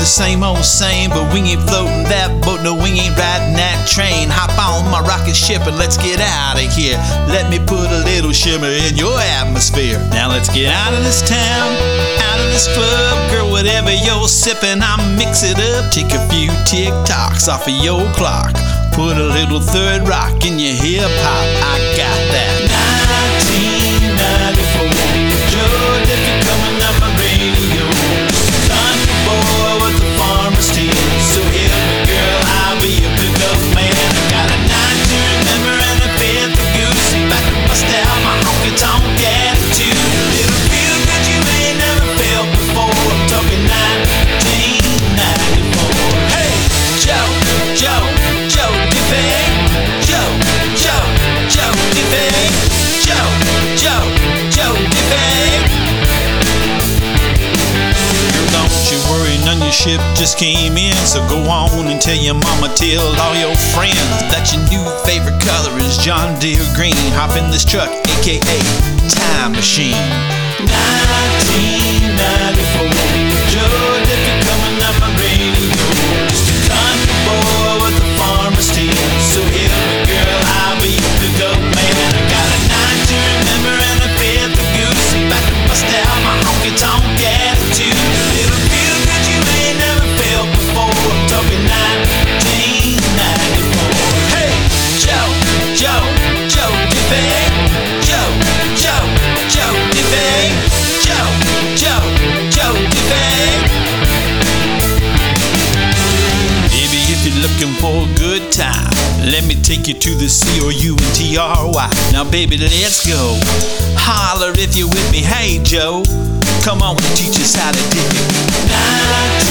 same old same, but we ain't floating that boat, no, we ain't riding that train. Hop on my rocket ship and let's get out of here. Let me put a little shimmer in your atmosphere. Now let's get out of this town, out of this club. Girl, whatever you're sipping, I'll mix it up. Take a few tick-tocks off of your clock. Put a little third rock in your hip-hop. I got that 1994 Joe Diffie coming up my radio. Country boy with the farmer's team. So hit me, girl, I'll be a pickup man. I got a night to remember and a fifth of goose. Back to bust out my honky-tonk attitude. It'll feel good you ain't never felt before. I'm talking 1994. Hey, Joe Diffie. Joe Diffie. Joe Diffie. Girl, don't you worry, none your ship just came in. So go on and tell your mama, tell all your friends that your new favorite color is John Deere green. Hop in this truck, aka Time Machine. 1994 Joe Diffie coming up my radio. Just a country boy with a farmer's team. So hit me, girl, I'll be a pickup man. I got a night to remember and a fifth of goose. Back to bust out my honky-tonk attitude. It'll feel good you ain't never felt before. I'm talking 1994. Hey, Joe Diffie. Joe Diffie. Joe Diffie. Baby, if you're looking for a good time, let me take you to the COUNTRY. Now baby, let's go. Holler if you're with me. Hey Joe, come on and teach us how to dig it.